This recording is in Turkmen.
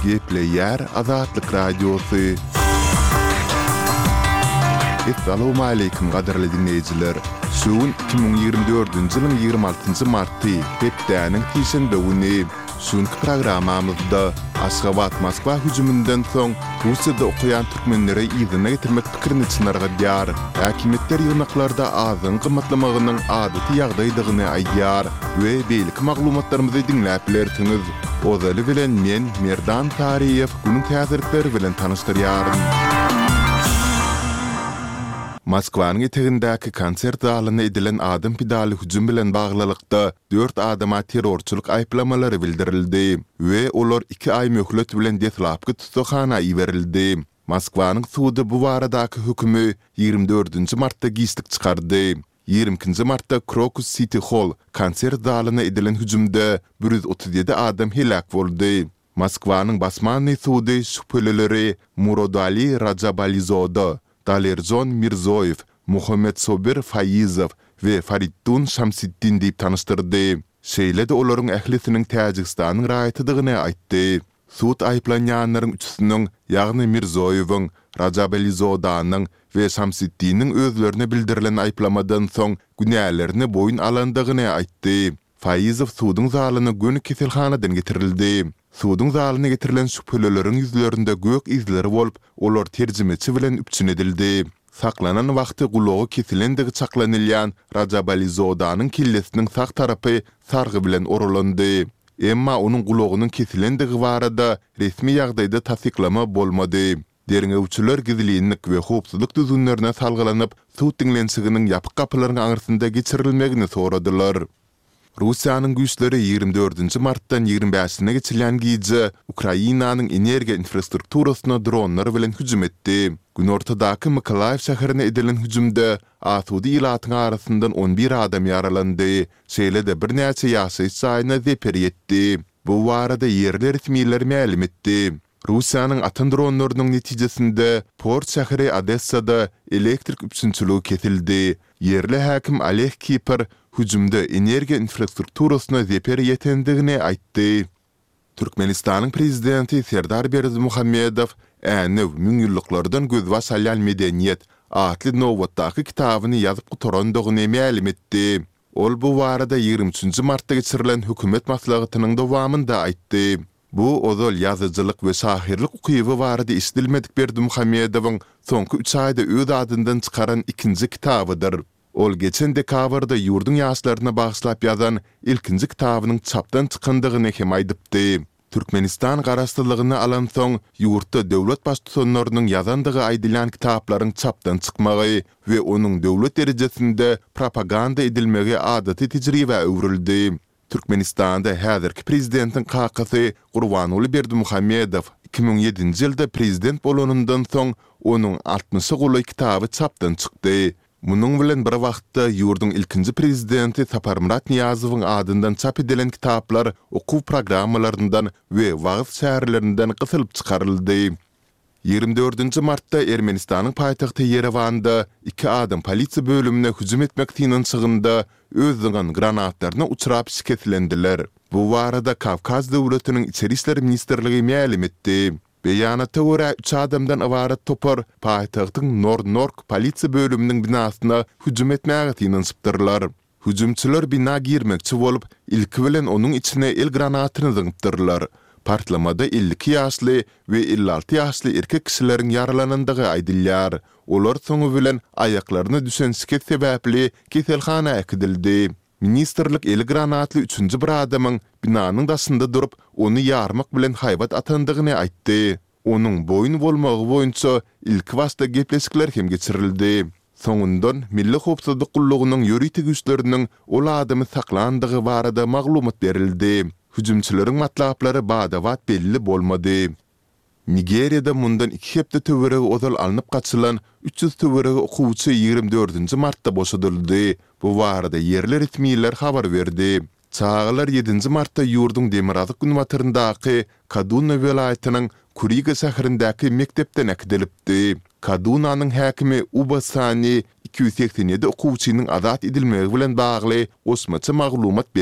Gepleyer Azatlyk Radiosu. Assalamu alaykum gaderli dinleyijiler. Şuun 2024-nji ýylyň 26-njy marty hepdäniň tişinde güni. Şuňky programamyzda Aşgabat Moskwa hüjümünden soň Russiýada okuyan türkmenlere ýygyna getirmek pikirini çynarga ýar. Häkimetler ýygnaklarda azyň gymmatlamagynyň adaty ýagdaýdygyny aýdýar we beýlik maglumatlarymyzy dinläp bilersiňiz. Ozaly bilen men Merdan Tariýew günüň täzeritleri bilen tanyşdyrýarym. Moskwanyň etegindäki konsert zalyna edilen adam pidali hüjüm bilen baglylykda 4 adama terrorçuluk aýplamalary bildirildi we olar 2 ay möhlet bilen detlapky tutuşana iberildi. Moskwanyň sudy bu baradaky hükümi 24-nji martda gislik çykardy. 22-nji martda Crocus City Hall konsert zalyna edilen hüjümde 137 adam helak boldy. Moskwanyň basmany sudy şüphelileri Murodali Rajabalizoda, Dalerjon Mirzoyev, Muhammed Sobir Fayizov we Fariddun Şamsiddin diýip tanıştyrdy. Şeýle de olaryň ählisiniň Täjikistanyň raýatydygyny aýtdy. Sud aýplanýanlaryň üçüsiniň, ýagny Mirzoyewiň, Rajabalizodanyň we Şamsiddiniň özlerine bildirilen aýplamadan soň günälerini boyun alandygyny aýtdy. Fayizov sudyň zalyny göni keselhanadan getirildi. Sudyň zalyna getirilen şüphelileriň ýüzlerinde gök izleri bolup, olar terjimeçi bilen üpçün edildi. Saklanan wagty gulagy kesilendigi çaklanylýan Rajabalizodanyň killesiniň saq tarapy sargy bilen oralandy. Emma onuň gulagynyň kesilendigi barada resmi ýagdaýda tasdiklama bolmady. Derňewçiler gizlilik we howpsuzlyk düzünlerine salgylanyp, sud dinlensiginiň ýapyk kapylaryň aňyrsynda geçirilmegini soradylar. Russiýanyň güýçleri 24-nji martdan 25-sine geçilen gije Ukrainanyň energiýa infrastrukturasyna dronlar bilen hüjüm etdi. Gün ortadaky Mykolaiv şäherine edilen hüjümde asudy ilatyň arasyndan 11 adam ýaralandy. Şeýle de birnäçe ýaşaýyş saýyna zeper ýetdi. Bu barada ýerli resmiýetler ma'lum etdi. Russiýanyň atan dronlarynyň netijesinde Port şäheri Odessada elektrik üpsünçüligi kesildi. Yerli häkim Oleg Kipr hüjümde energiýa infrastrukturasyna zeper ýetendigini aýtdy. Türkmenistanyň prezidenti Serdar Berdimuhammedow änew müňýylliklardan gözwa salýan medeniýet atly nowatdaky kitabyny ýazyp gutarandygyny ma'lum etdi. Ol bu barada 23-nji martda geçirilen hökümet maslahatynyň dowamynda aýtdy. Bu ozal ýazyjylyk we şahirlik ukyby barada isdilmedik Berdimuhammedowyň soňky 3 aýda öz adyndan çykaran ikinji kitabydyr. Ol geçen dekabrda ýurdun ýaşlaryna bagyşlap ýazan ilkinji kitabynyň çapdan çykandygyny hem aýdypdy. Türkmenistan garaşdyrlygyny alan soň ýurtda döwlet başçylarynyň ýazandygy aýdylan kitaplaryň çapdan çykmagy we onuň döwlet derejesinde propaganda edilmegi adaty tejribe öwrüldi. Türkmenistanda häzirki prezidentiň kakasy Gurbanuly Berdimuhammedow 2007-nji ýylda prezident bolanyndan soň onuň 60 goly kitaby çapdan çykdy. Munyň bilen bir wagtda ýurdun ilkinji prezidenti Saparmurat Niyazowyň adyndan çap edilen kitaplar okuw programmalaryndan we wagt şäherlerinden gysylyp çykaryldy. 24-nji martda Ermenistanyň paýtagty Yerewanda 2 adam polisiýa bölümine hüjüm etmek tynynçygynda özüňiň granatlaryna uçurap şiketlendiler. Bu barada Kavkaz döwletiniň içeri işleri ministrligi ma'lum etdi. Beýanatda görä 3 adamdan ibaret topar paýtagtyň Nornork polisiýa bölüminiň binasyna hüjüm etmäge tynynçypdyrlar. Hüjümçiler bina girmekçi bolup ilki bilen onuň içine el granatyny zyňypdyrlar. Partlamada 52 ýaşly we 56 ýaşly erkek kişileriň yaralanandygy aýdylýar. Olar soňu bilen aýaklaryna düşen şiket sebäpli keselhana äkidildi. Ministerlik el granatly 3-nji bir adamyň binanyň daşynda durup onu ýarmak bilen haýbat atandygyny aýtdy. Onuň boyun bolmagy boýunça ilk wasta gepleşikler hem geçirildi. Soňundan Milli Howpsuzlyk Gullugynyň ýöritik güýçleriniň ol adamy saklandygy barada maglumat berildi. Hüjümçileriň matlaplary badawat belli bolmady. Nigeriýada mundan 2 hepde töwerege ozal alınıp gaçylan 300 töwerege okuwçy 24-nji martda boşadyldy. Bu barada yerli resmiýetler habar berdi. Çağlar 7-nji martda ýurdun Demirazyk günwataryndaky Kaduna welaýatynyň Kuriga şäherindäki mektepden äkidilipdi. Kadunanyň häkimi Ubasani 287 okuwçynyň azat edilmegi bilen bagly osmaça maglumat